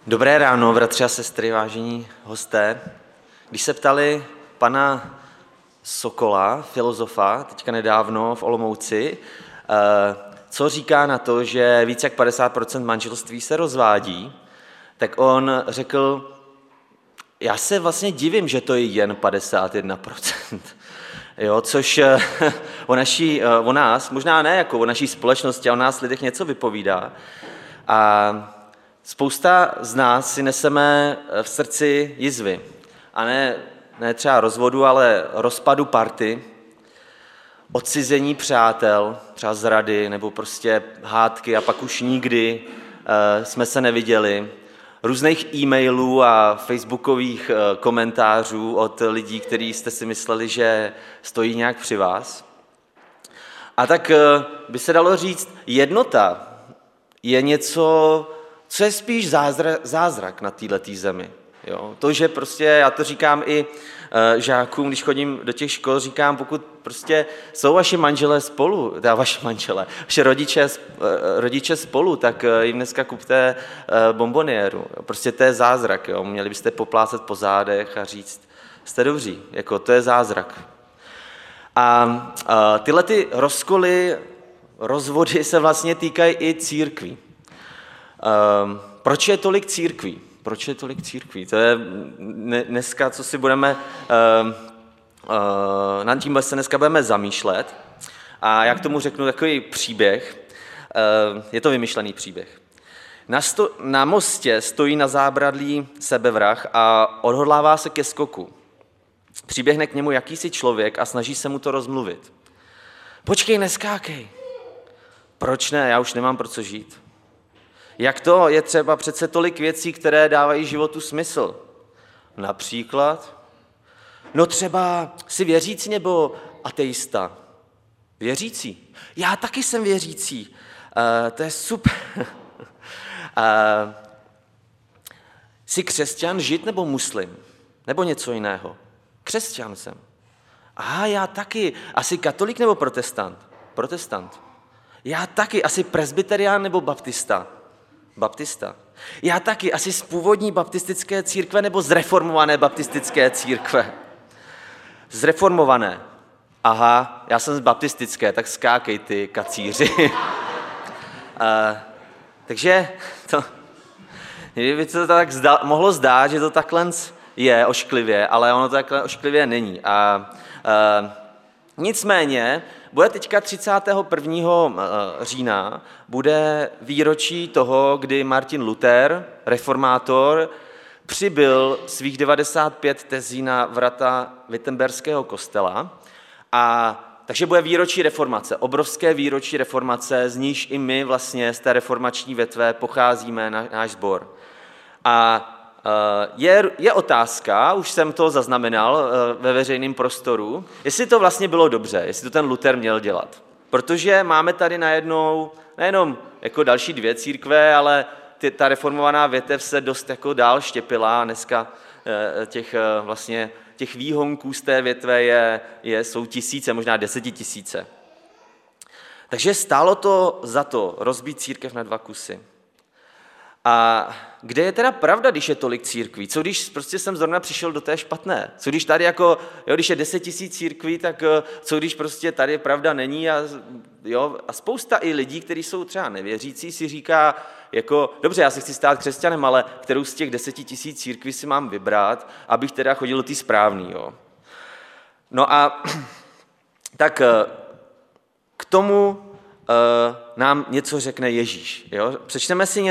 Dobré ráno, bratři a sestry, vážení hosté. Když se ptali pana Sokola, filozofa, teďka nedávno v Olomouci, co říká na to, že více jak 50% manželství se rozvádí, tak on řekl, já se vlastně divím, že to je jen 51%. Jo, což o nás, možná ne jako o naší společnosti, a o nás lidech něco vypovídá. A spousta z nás si neseme v srdci jizvy. A ne třeba rozvodu, ale rozpadu party, odcizení přátel, třeba zrady, nebo prostě hádky a pak už nikdy jsme se neviděli. Různých e-mailů a facebookových komentářů od lidí, kteří jste si mysleli, že stojí nějak při vás. A tak by se dalo říct, jednota je něco, co je spíš zázrak na této zemi. Jo? To, že prostě, já to říkám i žákům, když chodím do těch škol, říkám, pokud prostě jsou vaši manželé spolu, vaši rodiče spolu, tak jim dneska kupte bomboniéru. Prostě to je zázrak. Jo? Měli byste poplácat po zádech a říct, jste dobří, jako to je zázrak. A tyhle ty rozkoly, rozvody se vlastně týkají i církví. Proč je tolik církví? Proč je tolik církví? To je dneska, co si budeme, nad tím se dneska budeme zamýšlet. A já k tomu řeknu takový příběh. Je to vymyšlený příběh. Na mostě stojí na zábradlí sebevrah a odhodlává se ke skoku. Přiběhne k němu jakýsi člověk a snaží se mu to rozmluvit. Počkej, neskákej. Proč ne? Já už nemám pro co žít. Jak to je třeba přece tolik věcí, které dávají životu smysl? Například, no třeba jsi věřící nebo ateista? Věřící. Já taky jsem věřící. To je super. Jsi křesťan, žid nebo muslim? Nebo něco jiného? Křesťan jsem. Aha, já taky. Asi katolík nebo protestant? Protestant. Já taky. Asi presbyterián nebo baptista? Baptista. Já taky. Asi z původní baptistické církve nebo z reformované baptistické církve? Zreformované. Aha, já jsem z baptistické, tak skákej ty kacíři. Takže to, kdyby to tak mohlo zdát, že to takhle je ošklivě, ale ono to takhle ošklivě není. Nicméně, bude teďka 31. října, bude výročí toho, kdy Martin Luther, reformátor, přibyl svých 95 tezí na vrata Wittenberského kostela. Takže bude výročí reformace, obrovské výročí reformace, z níž i my vlastně z té reformační větve pocházíme, náš sbor. A je otázka, už jsem to zaznamenal ve veřejném prostoru, jestli to vlastně bylo dobře, jestli to ten Luther měl dělat. Protože máme tady najednou nejenom jako další dvě církve, ale ta reformovaná větev se dost jako dál štěpila. Dneska těch výhonků z té větve jsou tisíce, možná 10 000. Takže stálo to za to rozbít církev na 2 kusy. A kde je teda pravda, když je tolik církví? Co když prostě jsem zrovna přišel do té špatné? Co když tady když je 10 000 církví, tak co když prostě tady pravda není? A spousta i lidí, kteří jsou třeba nevěřící, si říká, dobře, já si chci stát křesťanem, ale kterou z těch 10 000 církví si mám vybrat, abych teda chodil do té správný. Jo? No a tak k tomu nám něco řekne Ježíš. Jo? Přečteme si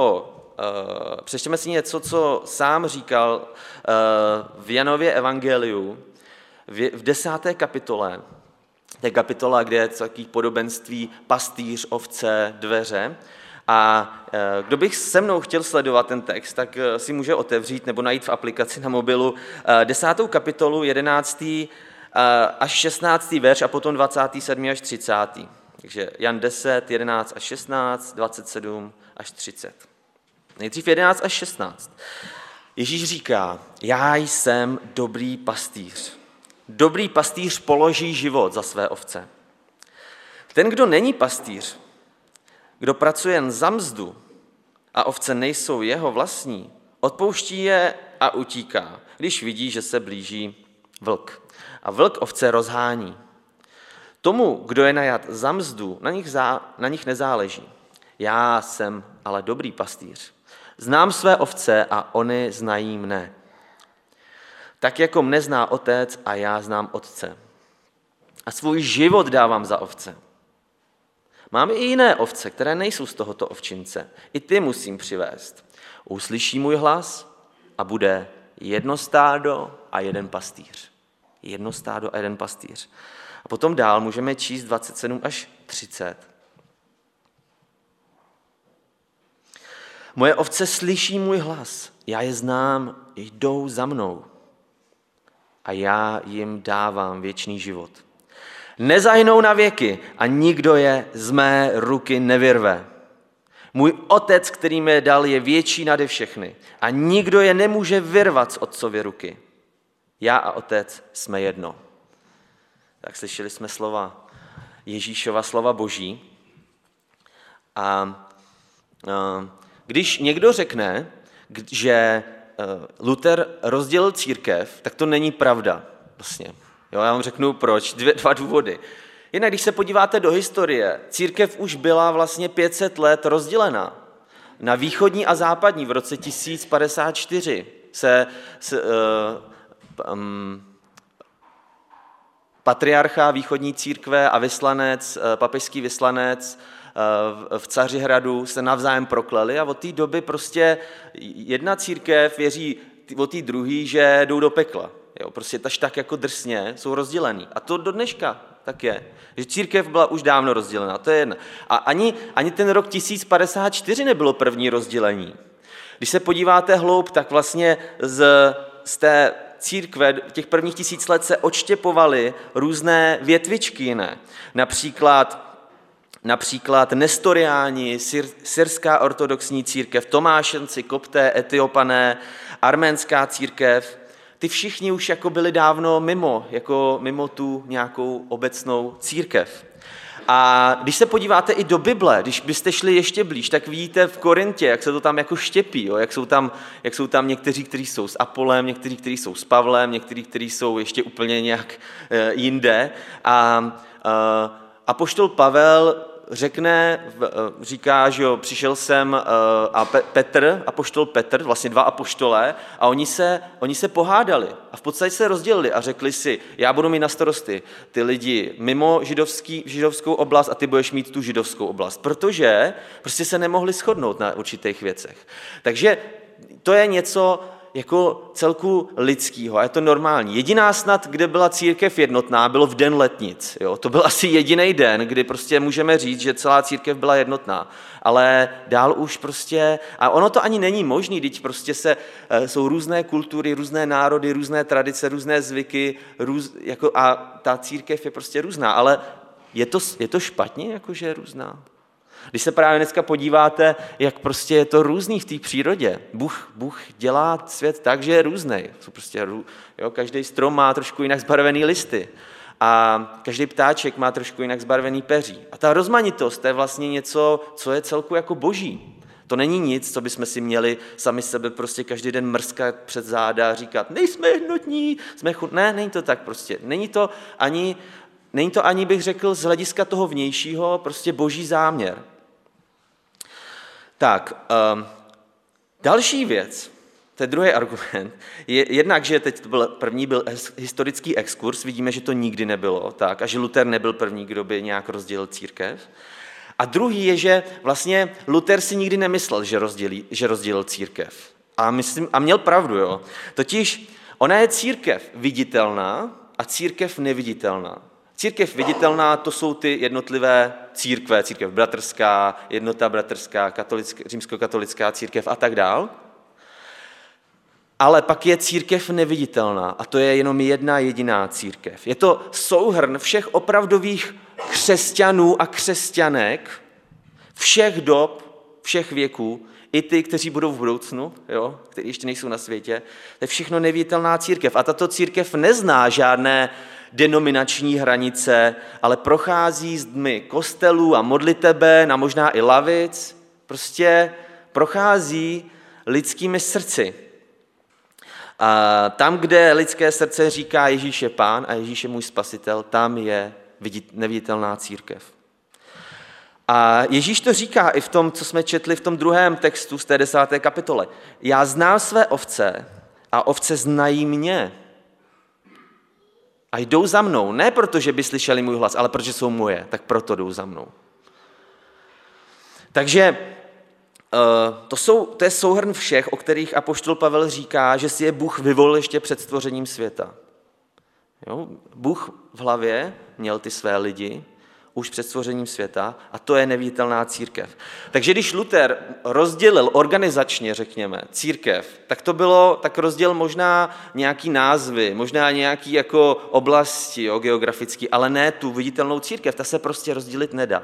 něco, co sám říkal v Janově evangeliu v 10. kapitole. To je kapitola, kde je takové podobenství pastýř, ovce, dveře. A kdo bych se mnou chtěl sledovat ten text, tak si může otevřít nebo najít v aplikaci na mobilu 10. kapitolu, 11. až 16. verš a potom 27. až 30. Takže Jan 10, 11 až 16, 27 až 30. Nejdřív 11 až 16. Ježíš říká, já jsem dobrý pastýř. Dobrý pastýř položí život za své ovce. Ten, kdo není pastýř, kdo pracuje jen za mzdu, a ovce nejsou jeho vlastní, odpouští je a utíká, když vidí, že se blíží vlk. A vlk ovce rozhání. Tomu, kdo je najat za mzdu, na nich nezáleží. Já jsem ale dobrý pastýř. Znám své ovce a oni znají mne. Tak jako mne zná otec a já znám otce. A svůj život dávám za ovce. Mám i jiné ovce, které nejsou z tohoto ovčince. I ty musím přivést. Uslyší můj hlas a bude jedno stádo a jeden pastýř. Jedno stádo a jeden pastýř. A potom dál můžeme číst 27 až 30. Moje ovce slyší můj hlas, já je znám, jdou za mnou a já jim dávám věčný život. Nezahynou na věky a nikdo je z mé ruky nevyrve. Můj otec, který mi je dal, je větší nade všechny a nikdo je nemůže vyrvat z otcovy ruky. Já a otec jsme jedno. Tak slyšeli jsme slova Ježíšova, slova Boží. A když někdo řekne, že Luther rozdělil církev, tak to není pravda. Vlastně. Jo, já vám řeknu proč. Dva důvody. Jednak když se podíváte do historie, církev už byla vlastně 500 let rozdělena. Na východní a západní v roce 1054 patriarcha východní církve a vyslanec, papežský vyslanec v Cařihradu se navzájem prokleli a od té doby prostě jedna církev věří od té druhé, že jdou do pekla. Jo, prostě tak jako drsně jsou rozdělený. A to do dneška tak je. Že církev byla už dávno rozdělená, to je jedna. A ani ten rok 1054 nebylo první rozdělení. Když se podíváte hloub, tak vlastně z té církve těch prvních 1000 let se odštěpovaly různé větvičky jiné. Například nestoriáni, syrská ortodoxní církev, Tomášenci, kopté, Etiopané, arménská církev. Ty všichni už jako byli dávno mimo tu nějakou obecnou církev. A když se podíváte i do Bible, když byste šli ještě blíž, tak vidíte v Korintě, jak se to tam jako štěpí, jo? Jak jsou tam někteří, kteří jsou s Apolem, někteří, kteří jsou s Pavlem, někteří, kteří jsou ještě úplně nějak jinde. A apoštol Pavel říká, že jo, přišel jsem a apoštol Petr, vlastně dva apoštolé, a oni se pohádali a v podstatě se rozdělili a řekli si, já budu mít na starosti ty lidi mimo židovskou oblast a ty budeš mít tu židovskou oblast, protože prostě se nemohli shodnout na určitých věcech. Takže to je něco jako celku lidského a je to normální. Jediná snad, kde byla církev jednotná, bylo v den letnic. Jo? To byl asi jediný den, kdy prostě můžeme říct, že celá církev byla jednotná. Ale dál už prostě, a ono to ani není možné, když prostě jsou různé kultury, různé národy, různé tradice, různé zvyky, a ta církev je prostě různá. Ale je to špatně, jakože je různá? Když se právě dneska podíváte, jak prostě je to různý v té přírodě. Bůh dělá svět tak, že je různý. Každý strom má trošku jinak zbarvený listy a každý ptáček má trošku jinak zbarvený peří. A ta rozmanitost je vlastně něco, co je celku jako boží. To není nic, co bychom si měli sami sebe prostě každý den mrskat před záda a říkat, nejsme jednotní, Ne, není to tak prostě. Není to ani, bych řekl, z hlediska toho vnějšího prostě boží záměr. Tak, další věc, to je druhý argument, je jednak, že teď první byl historický exkurs, vidíme, že to nikdy nebylo tak a že Luther nebyl první, kdo by nějak rozdělil církev. A druhý je, že vlastně Luther si nikdy nemyslel, že rozdělil církev. A měl pravdu, jo. Totiž ona je církev viditelná a církev neviditelná. Církev viditelná, to jsou ty jednotlivé církve, církev bratrská, jednota bratrská, římskokatolická církev a tak dál. Ale pak je církev neviditelná a to je jenom jedna jediná církev. Je to souhrn všech opravdových křesťanů a křesťanek, všech dob, všech věků, i ty, kteří budou v budoucnu, jo, kteří ještě nejsou na světě. To je všechno neviditelná církev. A tato církev nezná žádné denominační hranice, ale prochází zdmi kostelů a modliteben a možná i lavic. Prostě prochází lidskými srdci. A tam, kde lidské srdce říká Ježíš je Pán a Ježíš je můj spasitel, tam je neviditelná církev. A Ježíš to říká i v tom, co jsme četli v tom druhém textu z té 10. kapitole. Já znám své ovce a ovce znají mě. A jdou za mnou, ne proto, že by slyšeli můj hlas, ale protože jsou moje, tak proto jdou za mnou. Takže to je souhrn všech, o kterých apoštol Pavel říká, že si je Bůh vyvolil ještě před stvořením světa. Jo? Bůh v hlavě měl ty své lidi už před stvořením světa a to je neviditelná církev. Takže když Luther rozdělil organizačně, řekněme, církev, tak to bylo, tak rozdělil možná nějaký názvy, možná nějaký jako oblasti geografický, ale ne tu viditelnou církev, ta se prostě rozdělit nedá.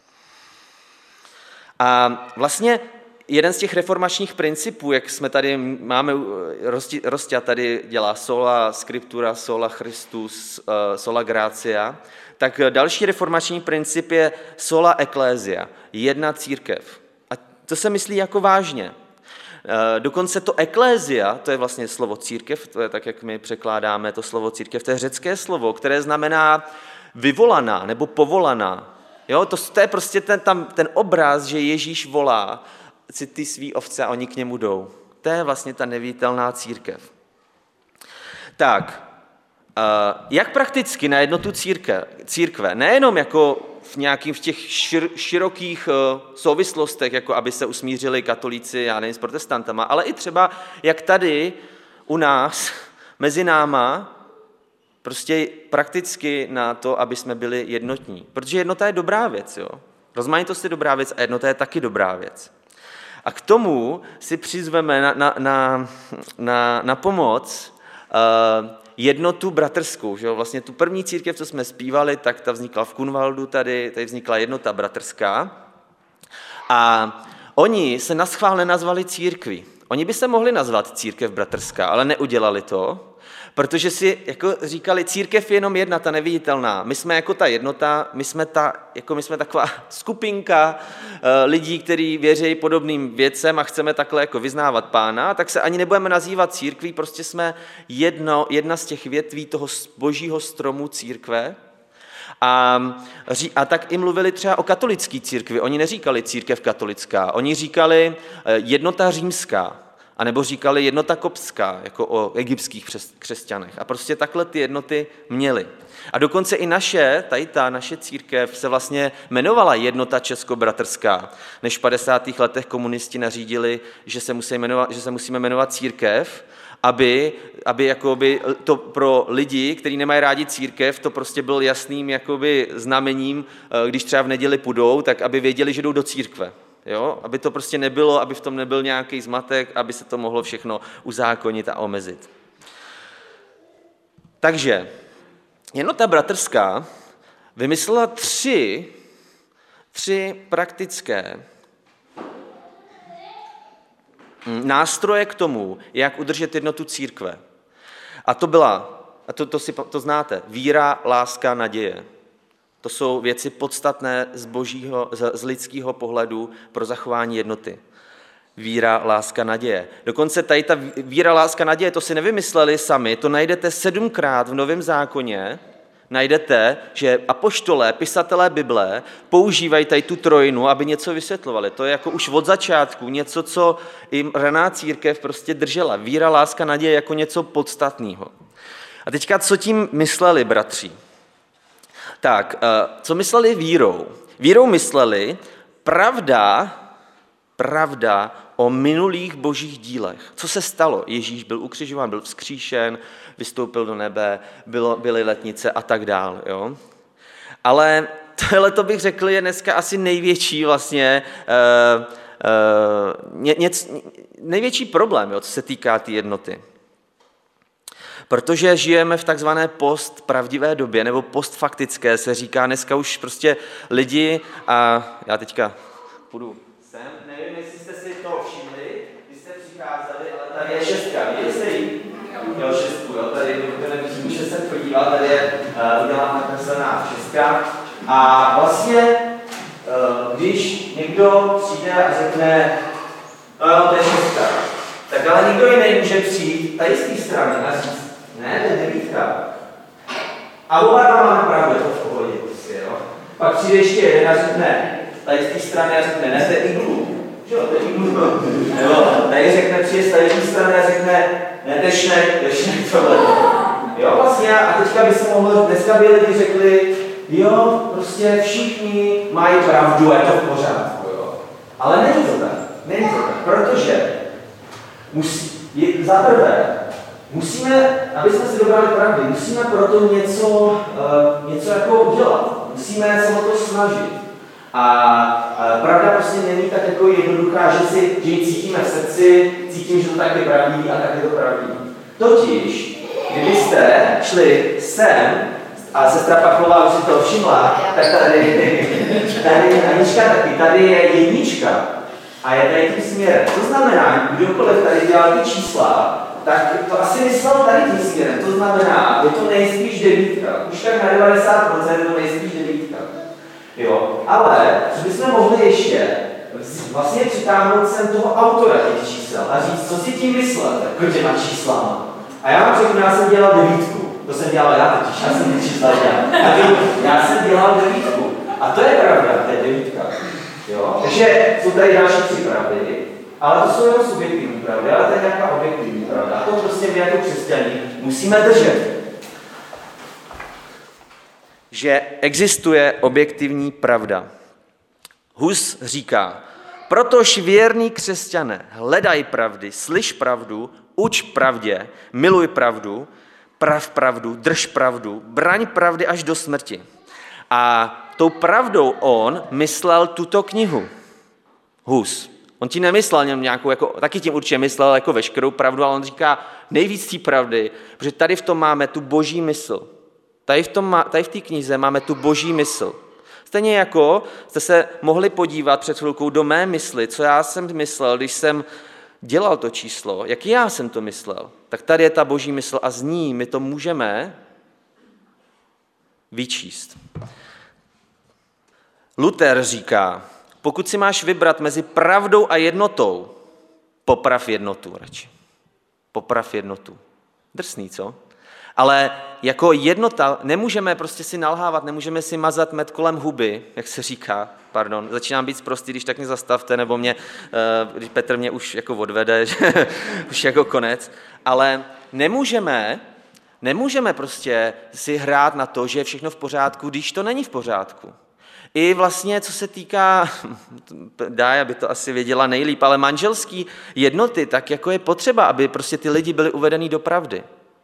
A vlastně jeden z těch reformačních principů, jak jsme tady máme, Rostia tady dělá sola scriptura, sola Christus, sola gratia, tak další reformační princip je sola ecclesia, jedna církev. A to se myslí jako vážně. Dokonce to ecclesia, to je vlastně slovo církev, to je tak, jak my překládáme to slovo církev, to je řecké slovo, které znamená vyvolaná nebo povolaná. Jo, to je prostě ten obraz, že Ježíš volá si ty svý ovce a oni k němu jdou. To je vlastně ta neviditelná církev. Tak, jak prakticky na jednotu církve, nejenom jako v nějakých těch širokých souvislostech, jako aby se usmířili katolíci, já nevím, s protestantama, ale i třeba jak tady u nás, mezi náma, prostě prakticky na to, aby jsme byli jednotní. Protože jednota je dobrá věc, jo. Rozmanitost je dobrá věc a jednota je taky dobrá věc. A k tomu si přizveme na pomoc jednotu bratrskou. Že jo? Vlastně tu první církev, co jsme zpívali, tak ta vznikla v Kunvaldu, tady vznikla jednota bratrská. A oni se naschvál nenazvali církví. Oni by se mohli nazvat církev bratrská, ale neudělali to, protože si jako říkali, církev je jenom jedna, ta neviditelná. My jsme jako ta jednota, my jsme taková skupinka lidí, kteří věří podobným věcem a chceme takhle jako vyznávat Pána, tak se ani nebudeme nazývat církví, prostě jsme jedna z těch větví toho božího stromu církve. A tak i mluvili třeba o katolické církvi. Oni neříkali církev katolická, oni říkali jednota římská, anebo říkali jednota koptská, jako o egyptských křesťanech. A prostě takhle ty jednoty měli. A dokonce i naše církev se vlastně jmenovala jednota českobratrská. Než v 50. letech komunisti nařídili, že se musíme jmenovat církev, aby jakoby to pro lidi, kteří nemají rádi církev, to prostě byl jasným jakoby znamením, když třeba v neděli půjdou, tak aby věděli, že jdou do církve. Jo? Aby to prostě nebylo, aby v tom nebyl nějaký zmatek, aby se to mohlo všechno uzákonit a omezit. Takže jednota bratrská vymyslela tři praktické nástroje k tomu, jak udržet jednotu církve. A to znáte, víra, láska, naděje. To jsou věci podstatné z lidského pohledu pro zachování jednoty. Víra, láska, naděje. Dokonce tady ta víra, láska, naděje, to si nevymysleli sami, to najdete 7krát v Novém zákoně, najdete, že apoštolé, pisatelé Bible používají tady tu trojinu, aby něco vysvětlovali. To je jako už od začátku něco, co jim raná církev prostě držela. Víra, láska, naděje jako něco podstatného. A teďka, co tím mysleli, bratři? Tak, co mysleli vírou? Vírou mysleli pravda o minulých božích dílech. Co se stalo? Ježíš byl ukřižován, byl vzkříšen, vystoupil do nebe, byly letnice a tak dále. Jo? Ale tohle to bych řekl je dneska asi největší vlastně největší problém, jo, co se týká té jednoty. Protože žijeme v takzvané postpravdivé době, nebo postfaktické, se říká dneska už prostě lidi, a já teďka půjdu sem, nevím, jestli jste si to všimli, když jste přicházeli, ale tady je 6, vidíte jste ji? Jo, 6, jo, tady může se podívat, tady je udělána nakreslená 6. A vlastně, když někdo přijde a řekne, No, to je 6. Tak ale nikdo jiný může přijít tady z té strany a říct, ne, to je 9. A oba máme pravdu, to v pohodě prostě, jo. Pak přijde ještě jeden a řekne, tady z té strany a řekne, ne, to je iglu. Že jo, to je iglu. Jo, tady řekne, přijde z tady z té strany a řekne, ne, to je šnek tohle. Jo, vlastně, a teďka by se mohlo, dneska by lidi řekli, jo, prostě všichni mají pravdu a je to v pořádku, jo. Ale není to tak, protože za prvé, aby jsme si dobrali pravdy, musíme proto něco jako udělat. Musíme se o to snažit. A pravda prostě není tak jako jednoduchá, že ji cítíme v srdci, cítím, že to tak je pravdivý a tak je to pravdivý. Totiž, kdybyste šli sem, a sestra Pavlová už si to všimla, tak tady Anička taky, tady je 1 a je tady tím směrem. To znamená, kdokoliv tady dělal ty čísla, tak to asi myslel tady tím směrem. To znamená, je to nejspíš 9. Už tak na 90% je to nejspíš 9. Jo? Ale co bychom mohli ještě vlastně přitáhnout sem toho autora těch čísel a říct, co si tím myslel, jako těma číslama. A já vám řeknu, já jsem dělal 9. To jsem dělal já totiž, já jsem ty čísla dělal. Já jsem dělal 9. A to je pravda, to je 9. Jo? Takže jsou tady další 3 pravdy, ale to jsou jenom subjektivní pravdy, ale to je nějaká objektivní pravda. A to prostě my jako křesťané musíme držet. Že existuje objektivní pravda. Hus říká, protož věrný křesťané, hledaj pravdy, slyš pravdu, uč pravdě, miluj pravdu, prav pravdu, drž pravdu, braň pravdy až do smrti. A tou pravdou on myslel tuto knihu. Hus. On ti nemyslel nějakou, jako, taky tím určitě myslel jako veškerou pravdu, ale on říká nejvíc té pravdy, protože tady v tom máme tu boží mysl. Tady v té knize máme tu boží mysl. Stejně jako jste se mohli podívat před chvilkou do mé mysli, co já jsem myslel, když jsem dělal to číslo, jak já jsem to myslel, tak tady je ta boží mysl a z ní my to můžeme vyčíst. Luther říká, pokud si máš vybrat mezi pravdou a jednotou, poprav jednotu radši. Poprav jednotu. Drsný, co? Ale jako jednota nemůžeme prostě si nalhávat, nemůžeme si mazat med kolem huby, jak se říká, pardon, začínám být sprostý, když tak mě zastavte, nebo když Petr mě už jako odvede, že už jako konec, ale nemůžeme prostě si hrát na to, že je všechno v pořádku, když to není v pořádku. I vlastně, co se týká, Dája by to asi věděla nejlíp, ale manželský jednoty, tak jako je potřeba, aby prostě ty lidi byli uvedení do pravdy.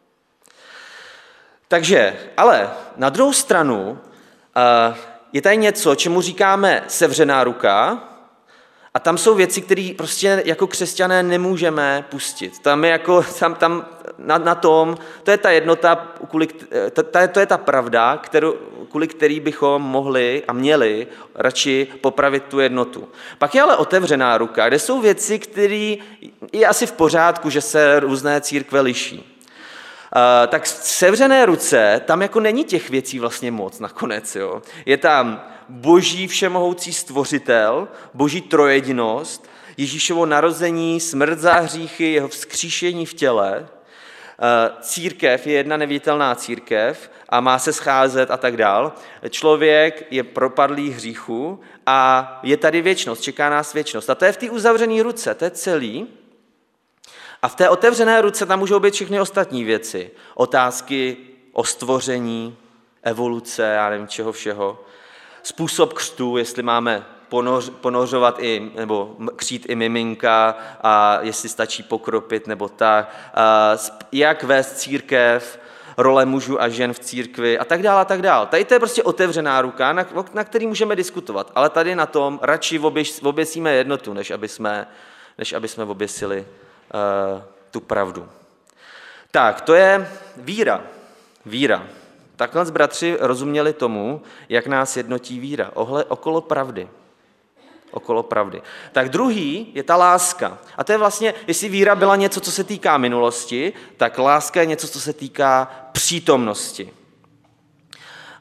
Takže, ale na druhou stranu je tady něco, čemu říkáme sevřená ruka a tam jsou věci, které prostě jako křesťané nemůžeme pustit. Tam je jako, tam na tom, to je ta jednota, to je ta pravda, kvůli který bychom mohli a měli radši popravit tu jednotu. Pak je ale otevřená ruka, kde jsou věci, které je asi v pořádku, že se různé církve liší. Tak v sevřené ruce tam jako není těch věcí vlastně moc nakonec. Jo. Je tam boží všemohoucí stvořitel, boží trojedinost, Ježíšovo narození, smrt za hříchy, jeho vzkříšení v těle. Církev je jedna neviditelná církev a má se scházet a tak dál. Člověk je propadlý hříchu a je tady věčnost, čeká nás věčnost. A to je v té uzavřené ruce, to je celý. A v té otevřené ruce tam můžou být všechny ostatní věci. Otázky o stvoření, evoluce, já nevím čeho všeho. Způsob křtu, jestli máme ponořovat nebo křít i miminka a jestli stačí pokropit nebo tak. Jak vést církev, role mužů a žen v církvi a tak dále a tak dále. Tady to je prostě otevřená ruka, na který můžeme diskutovat. Ale tady na tom radši oběsíme jednotu, než aby jsme oběsili tu pravdu. Tak, to je víra. Víra. Takhle bratři rozuměli tomu, jak nás jednotí víra. Okolo pravdy. Okolo pravdy. Tak druhý je ta láska. A to je vlastně, jestli víra byla něco, co se týká minulosti, tak láska je něco, co se týká přítomnosti.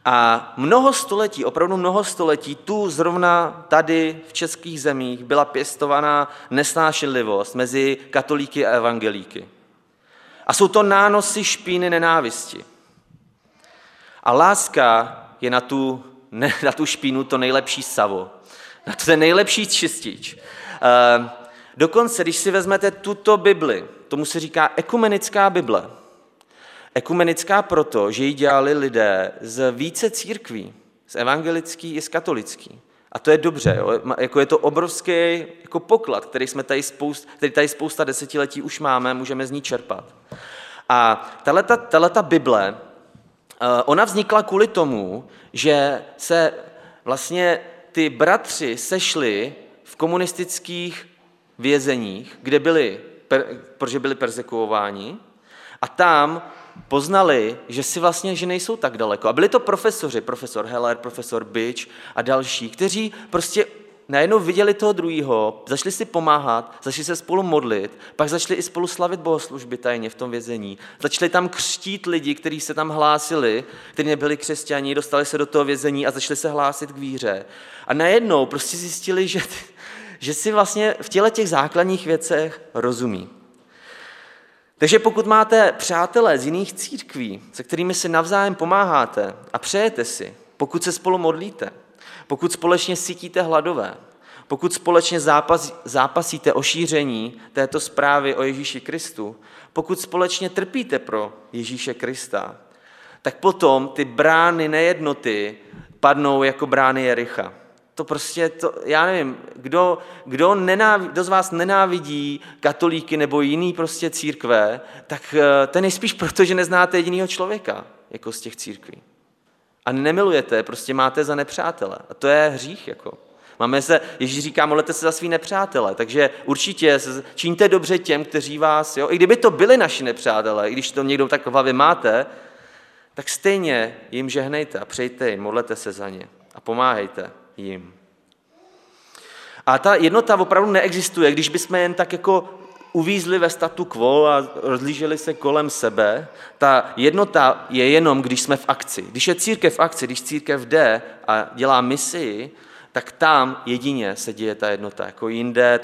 A mnoho století, opravdu mnoho století, tu zrovna tady v českých zemích byla pěstovaná nesnášenlivost mezi katolíky a evangelíky. A jsou to nánosy špíny nenávisti. A láska je na tu špínu to nejlepší savo, na to ten nejlepší čistič. Dokonce, když si vezmete tuto Bibli, tomu se říká ekumenická Bible. Ekumenická proto, že ji dělali lidé z více církví, z evangelický i z katolický. A to je dobře, jo? Jako je to obrovský jako poklad, který tady spousta desetiletí už máme, můžeme z ní čerpat. A tahleta Bible, ona vznikla kvůli tomu, že se vlastně ty bratři sešli v komunistických vězeních, protože byli perzekuováni, a tam poznali, že nejsou tak daleko. A byli to profesoři, profesor Heller, profesor Bitch a další, kteří prostě najednou viděli toho druhého, začali si pomáhat, začali se spolu modlit, pak začali i spolu slavit bohoslužby tajně v tom vězení. Začali tam křtít lidi, kteří se tam hlásili, kteří nebyli křesťani, dostali se do toho vězení a začali se hlásit k víře. A najednou prostě zjistili, že si vlastně v těch základních věcech rozumí. Takže pokud máte přátelé z jiných církví, se kterými si navzájem pomáháte a přejete si, pokud se spolu modlíte, pokud společně sytíte hladové, pokud společně zápasíte o šíření této zprávy o Ježíši Kristu, pokud společně trpíte pro Ježíše Krista, tak potom ty brány nejednoty padnou jako brány Jericha. Já nevím, kdo z vás nenávidí katolíky nebo jiný prostě církve, tak to je nejspíš proto, že neznáte jedinýho člověka jako z těch církví. A nemilujete, prostě máte za nepřátele. A to je hřích. Ježíš říká, modlete se za svý nepřátele, takže určitě čiňte dobře těm, kteří vás, i kdyby to byli naši nepřátelé, i když to někdo tak v hlavě máte, tak stejně jim žehnejte a přejte jim, modlete se za ně a pomáhejte jim. A ta jednota opravdu neexistuje, když bychom jen tak jako uvízli ve statu quo a rozlíželi se kolem sebe. Ta jednota je jenom, když jsme v akci. Když je církev v akci, když církev jde a dělá misii, tak tam jedině se děje ta jednota. Jako jinde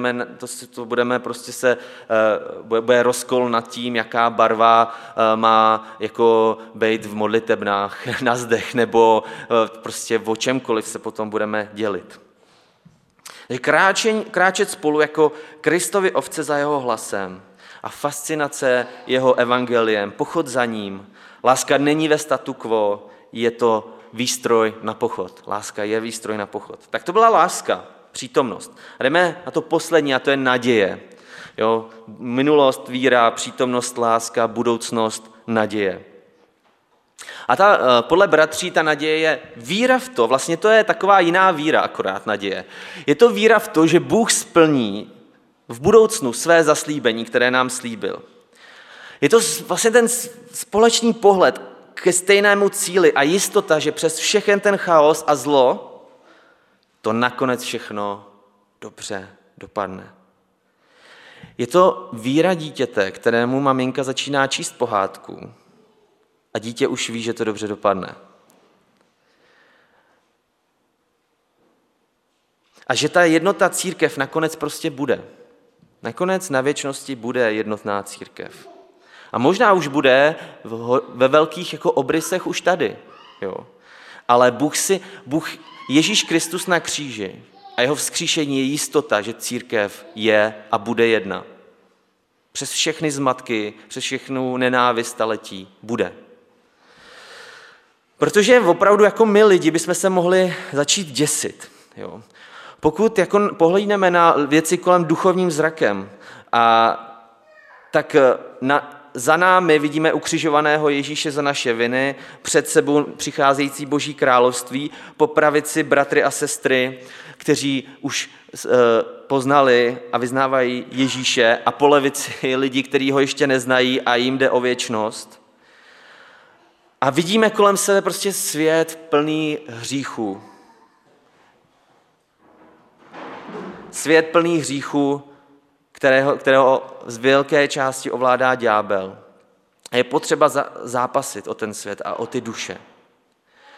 bude rozkol nad tím, jaká barva má jako být v modlitebnách na zdech, nebo prostě o čemkoliv se potom budeme dělit. Kráčet spolu jako Kristovi ovce za jeho hlasem a fascinace jeho evangeliem, pochod za ním. Láska není ve statu quo, je to výstroj na pochod. Láska je výstroj na pochod. Tak to byla láska, přítomnost. A jdeme na to poslední, a to je naděje. Minulost, víra, přítomnost, láska, budoucnost, naděje. A podle bratří ta naděje je víra v to, vlastně to je taková jiná víra, akorát naděje. Je to víra v to, že Bůh splní v budoucnu své zaslíbení, které nám slíbil. Je to vlastně ten společný pohled ke stejnému cíli a jistota, že přes všechen ten chaos a zlo to nakonec všechno dobře dopadne. Je to víra dítěte, kterému maminka začíná číst pohádku a dítě už ví, že to dobře dopadne. A že ta jednota církev nakonec prostě bude. Nakonec na věčnosti bude jednotná církev. A možná už bude ve velkých jako obrysech už tady. Ale Ježíš Kristus na kříži a jeho vzkříšení je jistota, že církev je a bude jedna. Přes všechny zmatky, přes všechnu nenávist staletí bude. Protože opravdu jako my lidi bychom se mohli začít děsit. Pokud jako pohlídneme na věci kolem duchovním zrakem, tak za námi vidíme ukřižovaného Ježíše za naše viny, před sebou přicházející Boží království, po pravici bratry a sestry, kteří už poznali a vyznávají Ježíše, a po levici lidi, kteří ho ještě neznají a jim jde o věčnost. A vidíme kolem sebe prostě svět plný hříchů. Svět plný hříchů, kterého z velké části ovládá ďábel. A je potřeba zápasit o ten svět a o ty duše.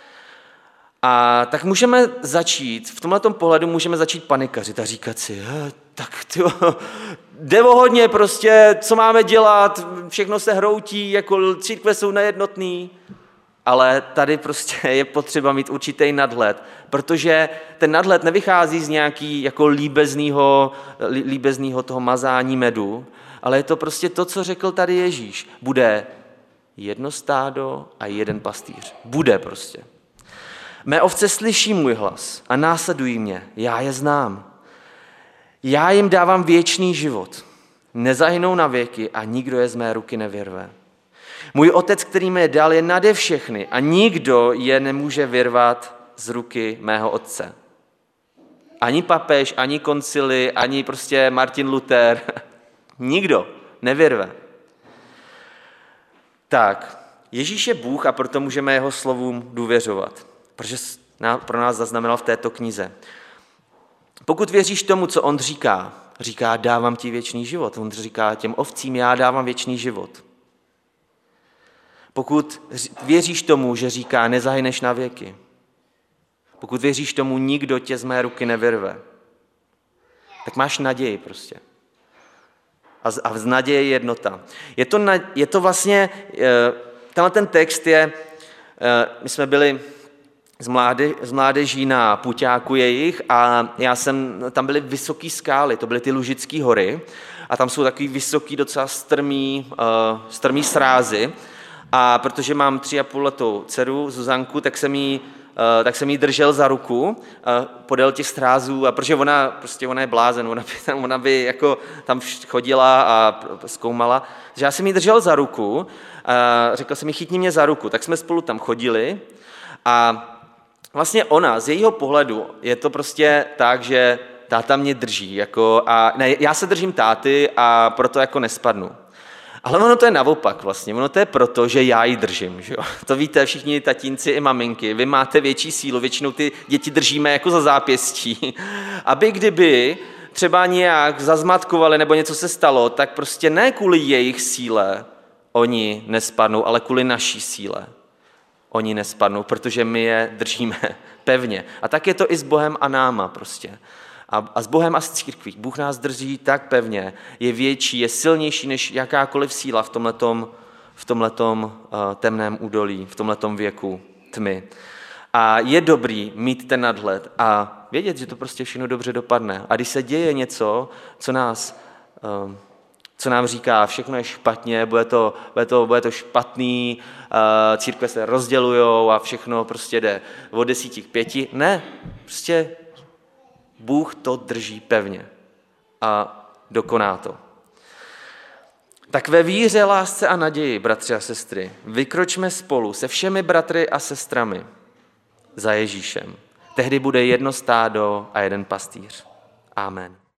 A tak můžeme začít, v tomhletom pohledu můžeme začít panikařit a říkat si, tak jde o hodně prostě, co máme dělat, všechno se hroutí, jako církve jsou nejednotný, ale tady prostě je potřeba mít určitý nadhled, protože ten nadhled nevychází z nějaký jako líbeznýho toho mazání medu, ale je to prostě to, co řekl tady Ježíš. Bude jedno stádo a jeden pastýř. Bude prostě. Mé ovce slyší můj hlas a následují mě. Já je znám. Já jim dávám věčný život. Nezahynou na věky a nikdo je z mé ruky nevyrve. Můj otec, který mi je dal, je nade všechny a nikdo je nemůže vyrvat z ruky mého otce. Ani papež, ani koncily, ani prostě Martin Luther. Nikdo nevyrve. Tak, Ježíš je Bůh a proto můžeme jeho slovům důvěřovat, protože pro nás zaznamenal v této knize. Pokud věříš tomu, co on říká, dávám ti věčný život. On říká těm ovcím, já dávám věčný život. Pokud věříš tomu, že říká, nezahyneš na věky. Pokud věříš tomu, nikdo tě z mé ruky nevyrve, tak máš naději prostě. A z naděje je jednota. Je to vlastně, tenhle ten text je, my jsme byli z mládeží na puťáku jejich a tam byly vysoký skály, to byly ty Lužické hory a tam jsou takový vysoký, docela strmý srázy a protože mám 3,5letou dceru Zuzanku, tak jsem jí držel za ruku podél těch srázů, a protože ona je blázen, ona by jako tam chodila a zkoumala, takže já jsem jí držel za ruku a řekl jsem jí, chytni mě za ruku, tak jsme spolu tam chodili a vlastně ona, z jejího pohledu, je to prostě tak, že táta mě drží, já se držím táty a proto jako nespadnu. Ale ono to je naopak vlastně, ono to je proto, že já ji držím, že jo? To víte všichni tatínci i maminky, vy máte větší sílu, většinou ty děti držíme jako za zápěstí, aby kdyby třeba nějak zazmatkovali nebo něco se stalo, tak prostě ne kvůli jejich síle oni nespadnou, ale kvůli naší síle oni nespadnou, protože my je držíme pevně. A tak je to i s Bohem a náma prostě. A s Bohem a s církví. Bůh nás drží tak pevně, je větší, je silnější než jakákoliv síla v tomhletom temném údolí, v tomhletom věku tmy. A je dobrý mít ten nadhled a vědět, že to prostě všechno dobře dopadne. A když se děje něco, co nám říká, všechno je špatně, bude to špatný, církve se rozdělujou a všechno prostě jde od 10 k 5. Ne, prostě Bůh to drží pevně a dokoná to. Tak ve víře, lásce a naději, bratři a sestry, vykročme spolu se všemi bratry a sestrami za Ježíšem. Tehdy bude jedno stádo a jeden pastýř. Amen.